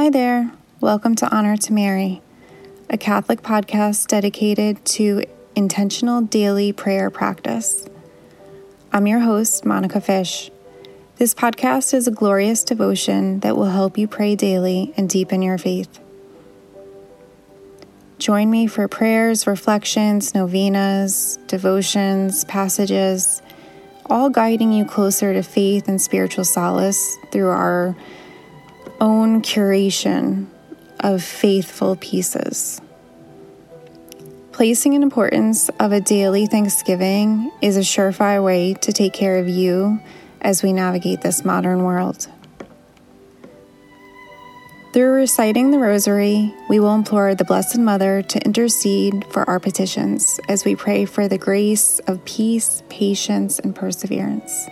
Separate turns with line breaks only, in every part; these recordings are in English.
Hi there. Welcome to Honor to Mary, a Catholic podcast dedicated to intentional daily prayer practice. I'm your host, Monica Fish. This podcast is a glorious devotion that will help you pray daily and deepen your faith. Join me for prayers, reflections, novenas, devotions, passages, all guiding you closer to faith and spiritual solace through our own curation of faithful pieces. Placing an importance of a daily thanksgiving is a surefire way to take care of you as we navigate this modern world. Through reciting the Rosary, we will implore the Blessed Mother to intercede for our petitions as we pray for the grace of peace, patience, and perseverance.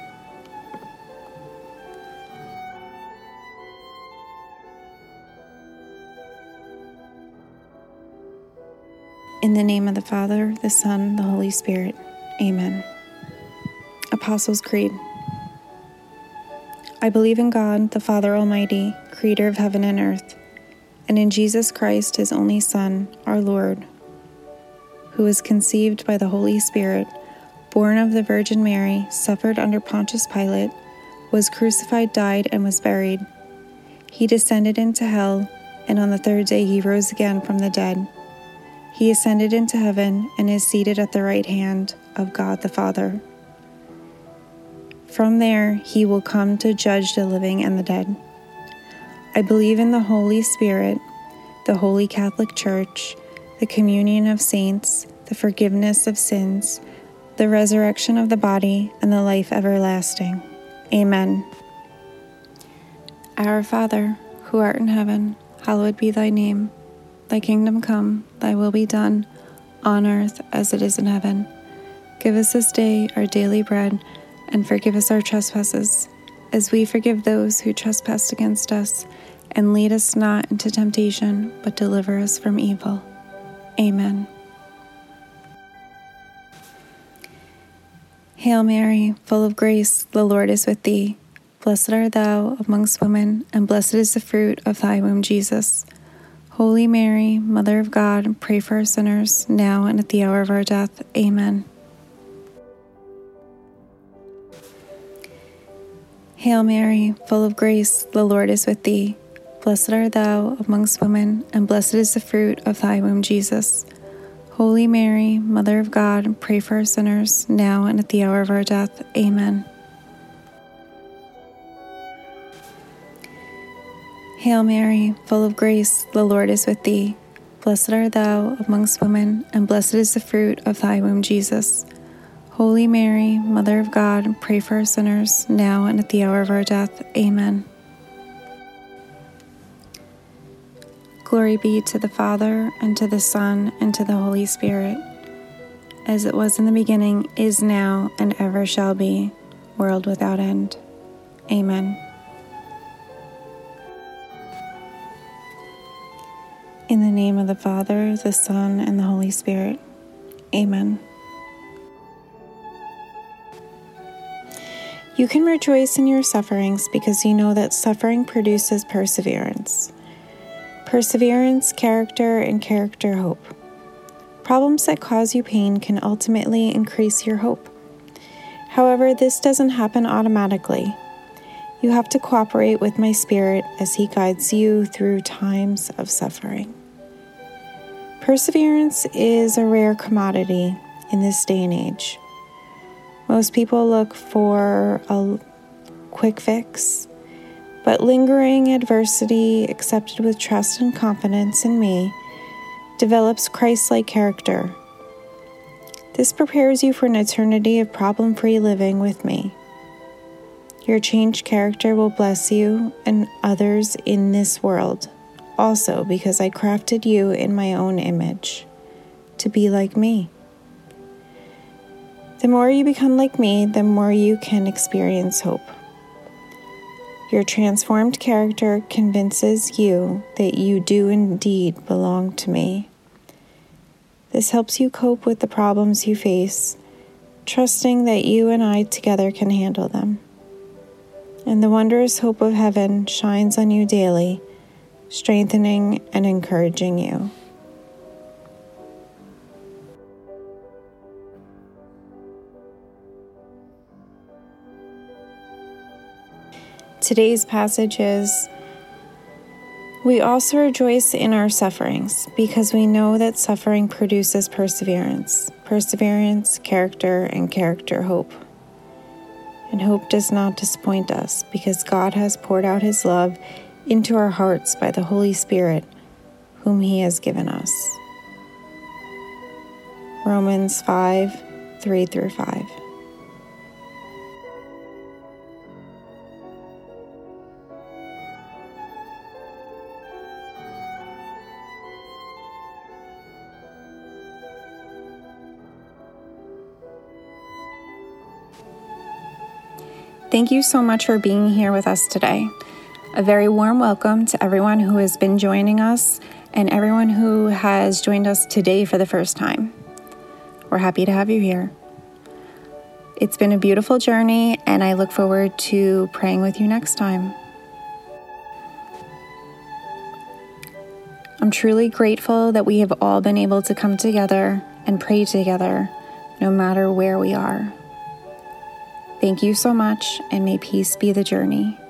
In the name of the Father, the Son, the Holy Spirit. Amen. Apostles' Creed. I believe in God, the Father Almighty, creator of heaven and earth, and in Jesus Christ, his only Son, our Lord, who was conceived by the Holy Spirit, born of the Virgin Mary, suffered under Pontius Pilate, was crucified, died, and was buried. He descended into hell, and on the third day he rose again from the dead. He ascended into heaven and is seated at the right hand of God the Father. From there he will come to judge the living and the dead. I believe in the Holy Spirit, the Holy Catholic Church, the communion of saints, the forgiveness of sins, the resurrection of the body, and the life everlasting. Amen. Our Father, who art in heaven, hallowed be thy name. Thy kingdom come, thy will be done, on earth as it is in heaven. Give us this day our daily bread, and forgive us our trespasses, as we forgive those who trespass against us. And lead us not into temptation, but deliver us from evil. Amen. Hail Mary, full of grace, the Lord is with thee. Blessed art thou amongst women, and blessed is the fruit of thy womb, Jesus. Holy Mary, Mother of God, pray for us sinners, now and at the hour of our death. Amen. Hail Mary, full of grace, the Lord is with thee. Blessed art thou amongst women, and blessed is the fruit of thy womb, Jesus. Holy Mary, Mother of God, pray for us sinners, now and at the hour of our death. Amen. Hail Mary, full of grace, the Lord is with thee. Blessed art thou amongst women, and blessed is the fruit of thy womb, Jesus. Holy Mary, Mother of God, pray for us sinners, now and at the hour of our death. Amen. Glory be to the Father, and to the Son, and to the Holy Spirit, as it was in the beginning, is now, and ever shall be, world without end. Amen. In the name of the Father, the Son, and the Holy Spirit. Amen. You can rejoice in your sufferings because you know that suffering produces perseverance. Perseverance, character, and character, hope. Problems that cause you pain can ultimately increase your hope. However, this doesn't happen automatically. You have to cooperate with my Spirit as He guides you through times of suffering. Perseverance is a rare commodity in this day and age. Most people look for a quick fix, but lingering adversity accepted with trust and confidence in me develops Christ-like character. This prepares you for an eternity of problem-free living with me. Your changed character will bless you and others in this world, also because I crafted you in my own image, to be like me. The more you become like me, the more you can experience hope. Your transformed character convinces you that you do indeed belong to me. This helps you cope with the problems you face, trusting that you and I together can handle them. And the wondrous hope of heaven shines on you daily strengthening and encouraging you. Today's passage is, "We also rejoice in our sufferings, because we know that suffering produces perseverance, perseverance, character, and character, hope. And hope does not disappoint us, because God has poured out His love into our hearts by the Holy Spirit, whom He has given us." Romans 5:3-5. Thank you so much for being here with us today. A very warm welcome to everyone who has been joining us and everyone who has joined us today for the first time. We're happy to have you here. It's been a beautiful journey, and I look forward to praying with you next time. I'm truly grateful that we have all been able to come together and pray together, no matter where we are. Thank you so much, and may peace be the journey.